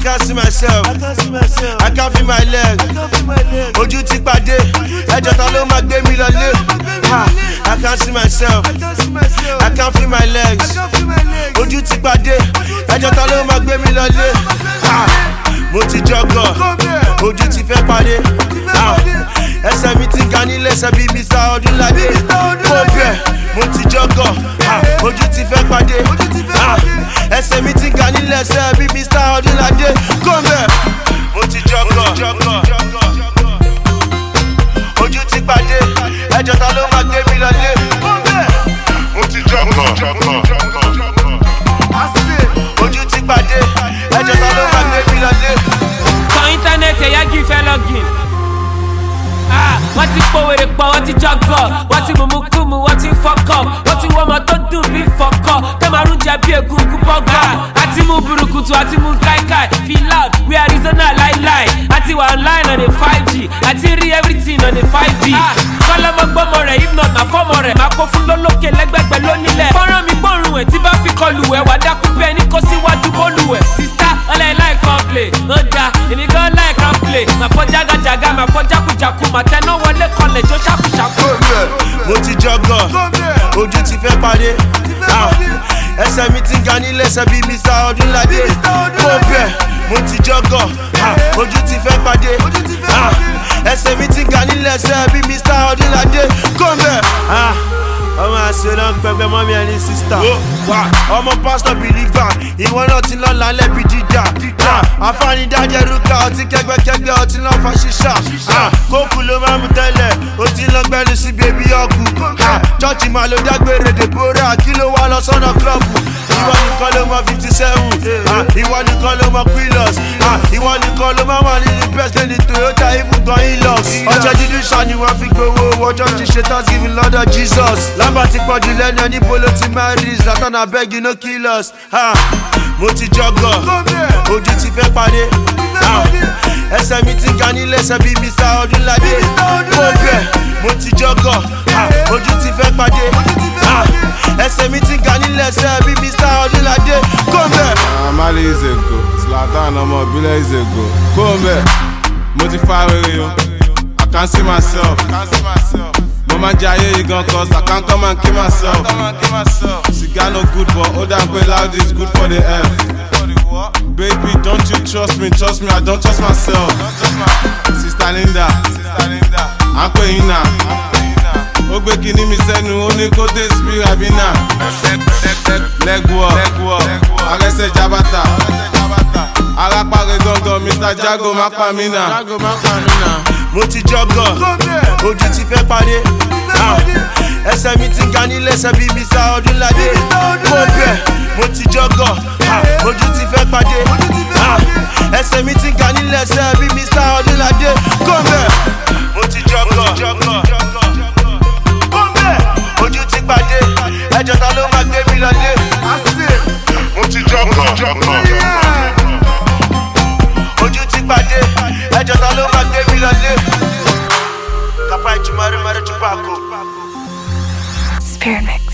can't see myself. I can't feel my leg. Ojú ti pàdé, ẹjọ́ ta ló máa gbé mi lọlé. I can't see myself. I can't feel my legs. Ojú ti pàdé, ẹjọ́ ta ló máa gbé mi lọlé. Mo ti jọgọ̀, ojú ti fẹ́ parí. Ẹsẹ̀ mi ti ga nílé ẹsẹ̀ bíi Mr. Ọdúnládé. Mo bẹ̀, mo ti jọgọ̀, ojú ti fẹ́ pàdé. Ẹsẹ̀ mi ti ga nílé ẹsẹ̀ bíi Mr. Ọdúnládé. Mo bẹ̀, mo ti jọgọ̀, ojú ti pàdé. Ẹjọ́ ta ló máa gbé mi lọlé. Mo ti jọgọ̀, ojú ti pàdé. Ẹjọ́ ta ló máa gbé mi lọlé. Kan íńtánẹ́ẹ̀tì ẹ̀yà kì í fẹ́ login. Wọ́n ti pòwèrè pọ̀, wọ́n ti jọgọ̀, wọ́n ti mùmúkùmù, wọ́n ti fọ́kọ̀, wọ́n ti wọ́mọ tó dùn bí fọ́kọ̀, kẹ́màrún jẹ bí egungun bọ́gà. Àti mú burúkutu, àti mú káíkáí, feel loud, we Arizona láíláí. Àti wà online on a 5G, àti rí everything on a 5G. Kọ́lọ́mọ gbọ́mọ rẹ̀, if not na fọ́mọ rẹ̀, máa kó fún lólókè lẹ́gbẹ̀gbẹ̀ lónílẹ̀. Fọ́nrán mi gbọ́rùn ẹ̀ tí bá fi kọlù ẹ̀, wà dákú bí ẹni kó síwájú bólú ẹ̀. Sista ọlẹ́ láì kan play, ó da, èmi gan láì kan play. Màá fọ́ jágajàga, màá fọ́ jákujàku, màá tẹná wọlé kọlẹ̀ jó ṣàkúṣàkú. Mo ti jọgọ̀, ojú ti fẹ́ parí. Ẹsẹ̀ mi ti ga nílé ẹsẹ̀ bíi Mr. Ọdúnládé. Mo bẹ̀, mo ti jọgọ̀, ojú ti fẹ́ pàdé. Ẹsẹ̀ mi ti ga nílé ẹsẹ̀ bíi Mr. Ọdúnládé. Mo bẹ̀, ọmọ àṣẹlẹ ń pẹpẹ mọ́ mi ẹni sísítà. Ọmọ pásítọ̀ bìlífà, ìwọ náà ti lọ lálẹ́ bí jíjà. Àfáàní dájẹ́ rúkà, ọtí kẹgbẹ́kẹgbẹ́, ọtí lọ́ fa ṣíṣà. Kókù ló máa mú tẹ́lẹ̀, ó ti lọ gbẹ́lu sí bèbí ọkù. Chọ́ọ̀chì máa lo dágbére Deborah, kí ló wá lọ sọ́nà klọ́ọ̀bù. Ìwọ nìkan ló mọ 57, ìwọ nìkan ló mọ Quillos. Ìwọ nìkan ló máa wà nínú best lane Toyota ibùgbọ́n Hilux. Ọjọ́ dídú ṣá ni wọ́n fi gbowó, ọjọ́ ti ṣe Thanksgiving lọ́dọ̀ Jesus. Lábà ti pọ̀jù lẹ́nu ẹni bolo ti máa rí Zlatan abeg you no kill us. Mo ti jọgọ̀, ojú ti fẹ́ parí. Ẹsẹ̀ mi ti ga nílé ẹsẹ̀ bíi Mr. Ọdúnládé. Mo bẹ̀, mo ti jọgọ̀, ojú ti fẹ́ pàdé. Ẹsẹ̀ mi ti ga nílé ẹsẹ̀ bíi Mr. Ọdúnládé. Mo bẹ̀. Mali is a go, Zlatan ọmọ ìbílẹ̀ is a go. Mo bẹ̀, mo ti fa rere o, I can see myself. Mo máa jẹ ayé yìí gan cause I can't come and kill myself. Cigar no good but ó dà pé loud is good for the health. Baby don't you trust me, I don't trust myself. Sister Linda, à ń pè yín náà. Ó gbé kíní mi sẹ́nu, ó ní kó dé sí Rabina. Legwork, arẹsẹ̀ jabata. Arápáre gangan, Mr. Jago má pa mí náà. Mo ti jọgọ̀, ojú ti fẹ́ parí. Ẹsẹ̀ mi ti ga nílé ẹsẹ̀ bíi Mr. Ọdúnládé. Mo bẹ̀, mo ti jọgọ̀, ojú ti fẹ́ pàdé. Ẹsẹ̀ mi ti ga nílé ẹsẹ̀ bíi Mr. Ọdúnládé. Mo bẹ̀, mo ti jọgọ̀, mo bẹ̀, ojú ti pàdé. Ẹjọ́ ta ló máa gbé mi lọlé. Mo ti jọgọ̀, ojú ti pàdé. Ẹjọ́ ta ló máa gbé mi lọlé. Kapa ìtumọ̀ rẹ̀ mẹ́rin tún bá a kó. Spirit Mix.